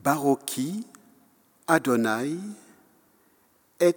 Baroki, Adonai, et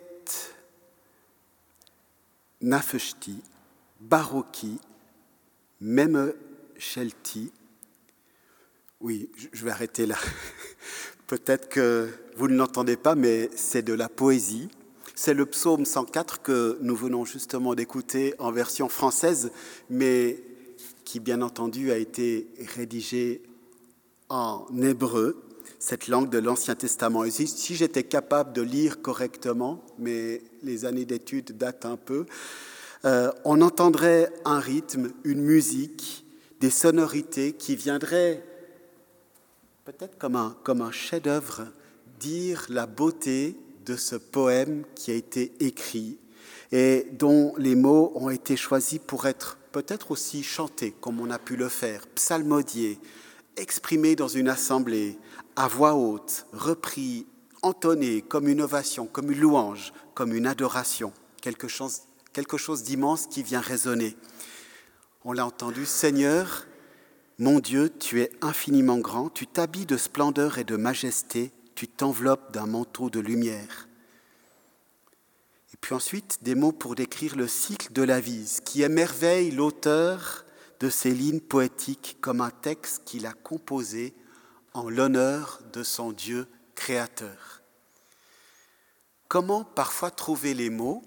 Nafeshti, Baroki, Meme Shelti. Oui, je vais arrêter là. Peut-être que vous ne l'entendez pas, mais c'est de la poésie. C'est le psaume 104 que nous venons justement d'écouter en version française, mais qui, bien entendu, a été rédigé en hébreu, cette langue de l'Ancien Testament. Et si j'étais capable de lire correctement, mais les années d'études datent un peu, on entendrait un rythme, une musique, des sonorités qui viendraient peut-être comme un chef-d'œuvre dire la beauté de ce poème qui a été écrit et dont les mots ont été choisis pour être peut-être aussi chantés comme on a pu le faire, psalmodiés, exprimés dans une assemblée, à voix haute, repris, entonnés comme une ovation, comme une louange, comme une adoration, quelque chose d'immense qui vient résonner. On l'a entendu, Seigneur, mon Dieu, tu es infiniment grand, tu t'habilles de splendeur et de majesté, tu t'enveloppes d'un manteau de lumière. Et puis ensuite, des mots pour décrire le cycle de la vie, ce qui émerveille l'auteur de ces lignes poétiques comme un texte qu'il a composé en l'honneur de son Dieu créateur. Comment parfois trouver les mots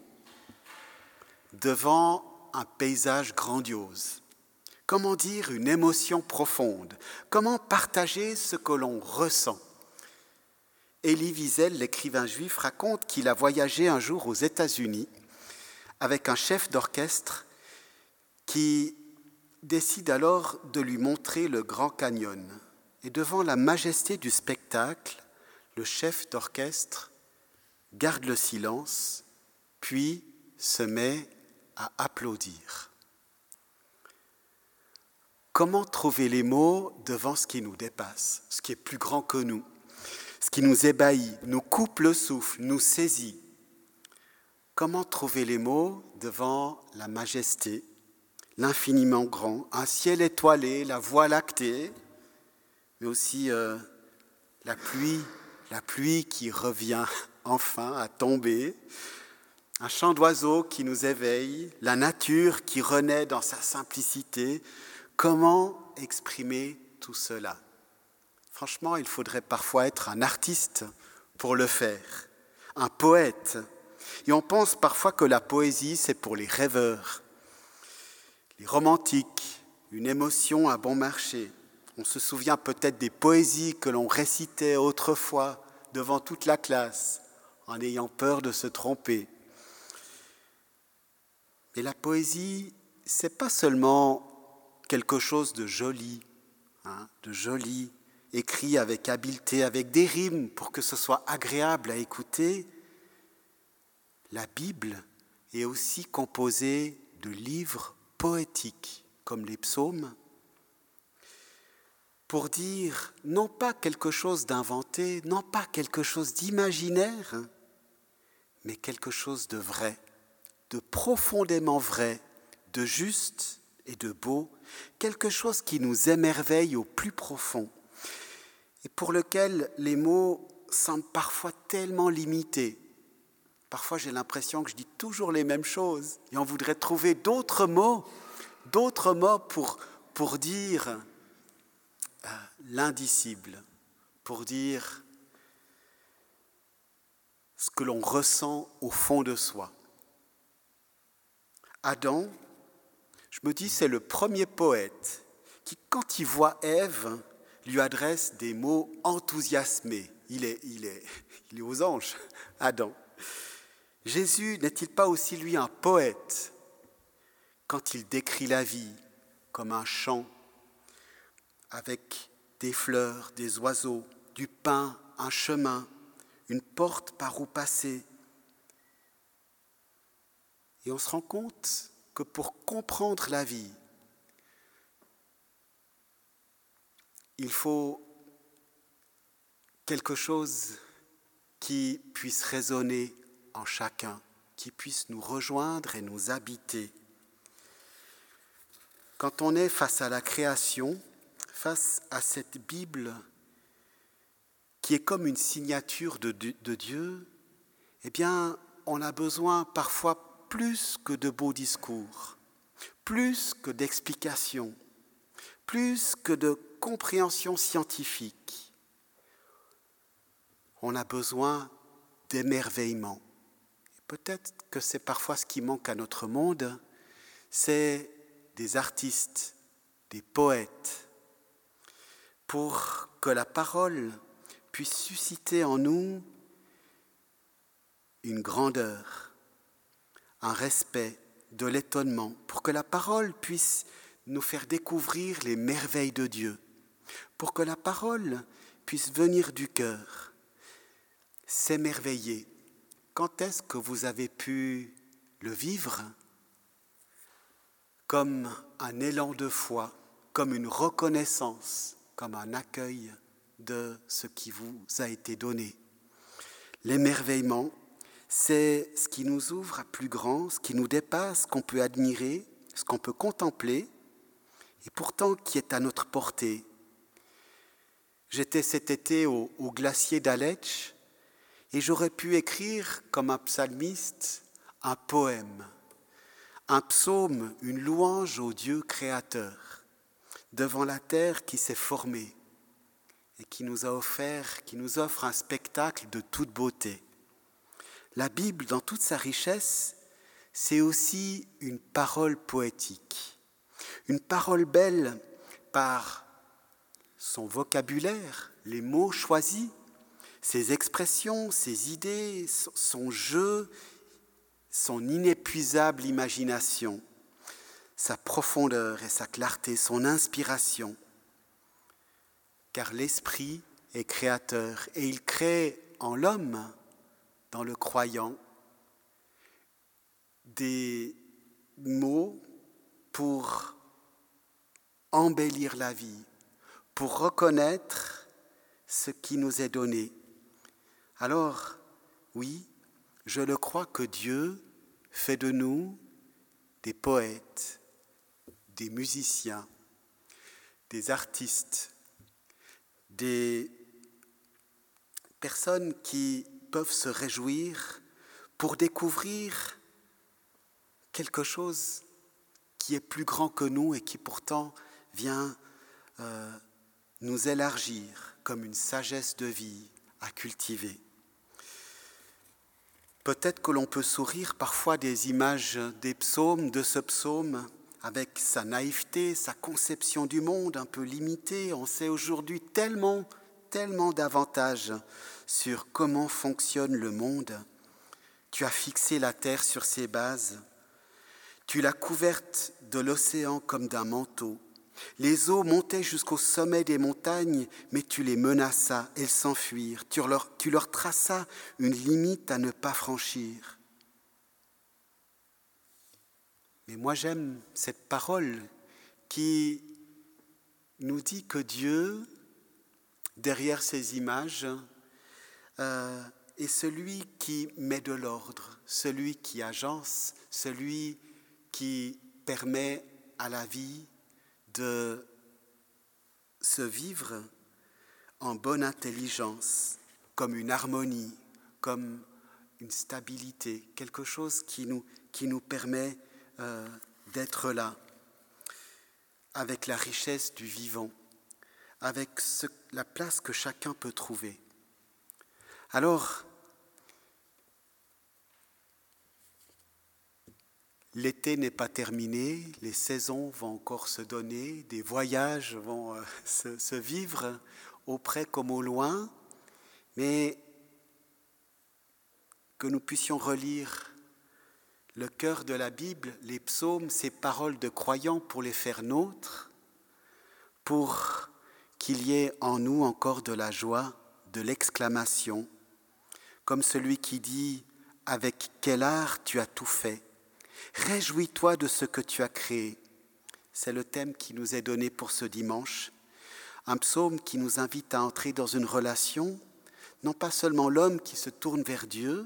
devant un paysage grandiose ? Comment dire une émotion profonde ? Comment partager ce que l'on ressent ? Elie Wiesel, l'écrivain juif, raconte qu'il a voyagé un jour aux États-Unis avec un chef d'orchestre qui décide alors de lui montrer le Grand Canyon. Et devant la majesté du spectacle, le chef d'orchestre garde le silence, puis se met à applaudir. Comment trouver les mots devant ce qui nous dépasse, ce qui est plus grand que nous, ce qui nous ébahit, nous coupe le souffle, nous saisit? Comment trouver les mots devant la majesté, l'infiniment grand, un ciel étoilé, la voie lactée, mais aussi la pluie qui revient enfin à tomber, un chant d'oiseaux qui nous éveille, la nature qui renaît dans sa simplicité. Comment exprimer tout cela ? Franchement, il faudrait parfois être un artiste pour le faire, un poète. Et on pense parfois que la poésie, c'est pour les rêveurs, les romantiques, une émotion à bon marché. On se souvient peut-être des poésies que l'on récitait autrefois devant toute la classe, en ayant peur de se tromper. Mais la poésie, c'est pas seulement quelque chose de joli, écrit avec habileté, avec des rimes pour que ce soit agréable à écouter. La Bible est aussi composée de livres poétiques, comme les psaumes, pour dire non pas quelque chose d'inventé, non pas quelque chose d'imaginaire, mais quelque chose de vrai, de profondément vrai, de juste et de beau, quelque chose qui nous émerveille au plus profond et pour lequel les mots semblent parfois tellement limités. Parfois j'ai l'impression que je dis toujours les mêmes choses et on voudrait trouver d'autres mots pour dire l'indicible, pour dire ce que l'on ressent au fond de soi. Adam, je me dis, c'est le premier poète qui, quand il voit Ève, lui adresse des mots enthousiasmés. Il est aux anges, Adam. Jésus n'est-il pas aussi, lui, un poète quand il décrit la vie comme un champ avec des fleurs, des oiseaux, du pain, un chemin, une porte par où passer? Et on se rend compte que pour comprendre la vie, il faut quelque chose qui puisse résonner en chacun, qui puisse nous rejoindre et nous habiter. Quand on est face à la création, face à cette Bible qui est comme une signature de Dieu, eh bien, on a besoin parfois plus que de beaux discours, plus que d'explications, plus que de compréhension scientifique. On a besoin d'émerveillement. Peut-être que c'est parfois ce qui manque à notre monde, c'est des artistes, des poètes, pour que la parole puisse susciter en nous une grandeur, un respect, de l'étonnement, pour que la parole puisse nous faire découvrir les merveilles de Dieu, pour que la parole puisse venir du cœur, s'émerveiller. Quand est-ce que vous avez pu le vivre comme un élan de foi, comme une reconnaissance, comme un accueil de ce qui vous a été donné? L'émerveillement, c'est ce qui nous ouvre à plus grand, ce qui nous dépasse, ce qu'on peut admirer, ce qu'on peut contempler, et pourtant qui est à notre portée. J'étais cet été au glacier d'Aletsch, et j'aurais pu écrire, comme un psalmiste, un poème, un psaume, une louange au Dieu créateur, devant la terre qui s'est formée et qui nous offre un spectacle de toute beauté. La Bible, dans toute sa richesse, c'est aussi une parole poétique, une parole belle par son vocabulaire, les mots choisis, ses expressions, ses idées, son jeu, son inépuisable imagination, sa profondeur et sa clarté, son inspiration. Car l'Esprit est créateur et il crée en l'homme, dans le croyant, des mots pour embellir la vie, pour reconnaître ce qui nous est donné. Alors, oui, je le crois que Dieu fait de nous des poètes, des musiciens, des artistes, des personnes qui peuvent se réjouir pour découvrir quelque chose qui est plus grand que nous et qui pourtant vient nous élargir comme une sagesse de vie à cultiver. Peut-être que l'on peut sourire parfois des images des psaumes, de ce psaume, avec sa naïveté, sa conception du monde un peu limitée. On sait aujourd'hui tellement d'avantages sur comment fonctionne le monde. Tu as fixé la terre sur ses bases. Tu l'as couverte de l'océan comme d'un manteau. Les eaux montaient jusqu'au sommet des montagnes, mais tu les menaças, elles s'enfuirent. Tu leur traças une limite à ne pas franchir. Mais moi j'aime cette parole qui nous dit que Dieu, derrière ces images, est celui qui met de l'ordre, celui qui agence, celui qui permet à la vie de se vivre en bonne intelligence, comme une harmonie, comme une stabilité, quelque chose qui nous permet d'être là, avec la richesse du vivant, avec la place que chacun peut trouver. Alors, l'été n'est pas terminé, les saisons vont encore se donner, des voyages vont se vivre au près comme au loin, mais que nous puissions relire le cœur de la Bible, les psaumes, ces paroles de croyants pour les faire nôtres, pour qu'il y ait en nous encore de la joie, de l'exclamation, comme celui qui dit « Avec quel art tu as tout fait ?» Réjouis-toi de ce que tu as créé. C'est le thème qui nous est donné pour ce dimanche. Un psaume qui nous invite à entrer dans une relation, non pas seulement l'homme qui se tourne vers Dieu,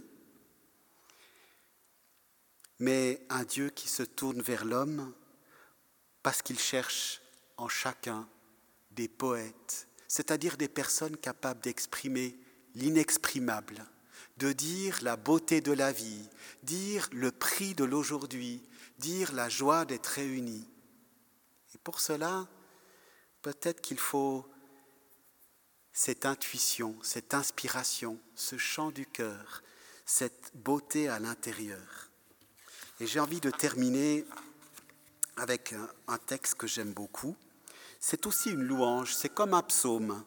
mais un Dieu qui se tourne vers l'homme parce qu'il cherche en chacun des poètes, c'est-à-dire des personnes capables d'exprimer l'inexprimable, de dire la beauté de la vie, dire le prix de l'aujourd'hui, dire la joie d'être réunis. Et pour cela, peut-être qu'il faut cette intuition, cette inspiration, ce chant du cœur, cette beauté à l'intérieur. Et j'ai envie de terminer avec un texte que j'aime beaucoup. C'est aussi une louange, c'est comme un psaume.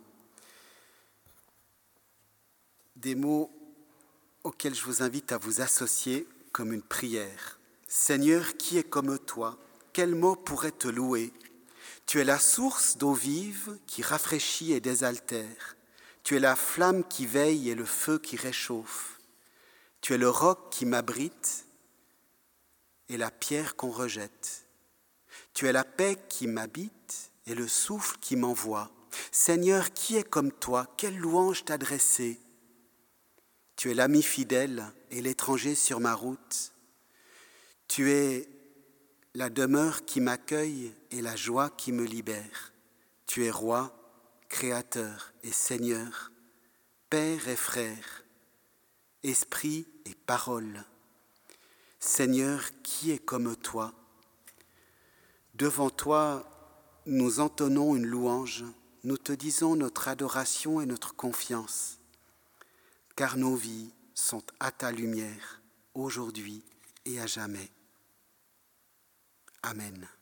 Des mots auxquels je vous invite à vous associer comme une prière. Seigneur, qui est comme toi? Quel mot pourrait te louer? Tu es la source d'eau vive qui rafraîchit et désaltère. Tu es la flamme qui veille et le feu qui réchauffe. Tu es le roc qui m'abrite et la pierre qu'on rejette. Tu es la paix qui m'habite et le souffle qui m'envoie. Seigneur, qui est comme toi? Quelle louange t'adresser? Tu es l'ami fidèle et l'étranger sur ma route. Tu es la demeure qui m'accueille et la joie qui me libère. Tu es roi, créateur et Seigneur, Père et frère, esprit et parole. Seigneur, qui est comme toi? Devant toi, nous entonnons une louange, nous te disons notre adoration et notre confiance, car nos vies sont à ta lumière, aujourd'hui et à jamais. Amen.